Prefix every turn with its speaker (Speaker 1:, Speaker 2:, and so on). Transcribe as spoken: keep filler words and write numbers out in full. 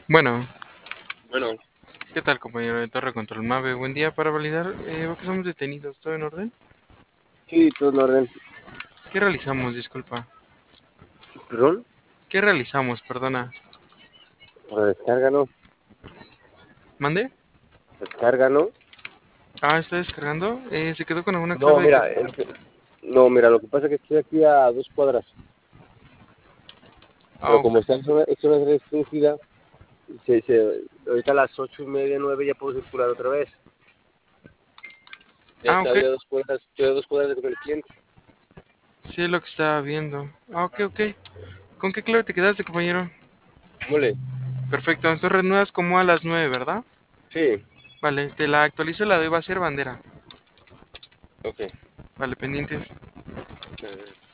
Speaker 1: Bueno,
Speaker 2: Bueno,
Speaker 1: ¿qué tal, compañero de Torre Control Mave? Buen día para validar. Eh, ¿por qué somos detenidos? ¿Todo en orden?
Speaker 2: sí, todo en orden.
Speaker 1: ¿Qué realizamos? Disculpa.
Speaker 2: ¿Perdón?
Speaker 1: ¿Qué realizamos? Perdona.
Speaker 2: Pues descárgalo,
Speaker 1: ¿Mande?
Speaker 2: descárgalo.
Speaker 1: Ah, ¿está descargando? Eh, se quedó con alguna
Speaker 2: No,
Speaker 1: clave de
Speaker 2: mira,
Speaker 1: captura.
Speaker 2: es que- no, mira, lo que pasa es que estoy aquí a dos cuadras,
Speaker 1: Ah,
Speaker 2: pero
Speaker 1: ok.
Speaker 2: como está en zona, es zona restringida, se, se, ahorita a las ocho y media, nueve ya puedo circular otra vez. Ya
Speaker 1: Ah, ok.
Speaker 2: estoy a dos cuadras, estoy a dos cuadras del cliente.
Speaker 1: Sí, es lo que estaba viendo. Ah, ok, ok. ¿Con qué clave te quedaste, compañero?
Speaker 2: Mole,
Speaker 1: Perfecto. Entonces reanudas como a las nueve, ¿verdad?
Speaker 2: sí,
Speaker 1: Vale, te la actualizo, la de hoy va a ser bandera.
Speaker 2: ok.
Speaker 1: Vale, pendientes.
Speaker 2: Eh,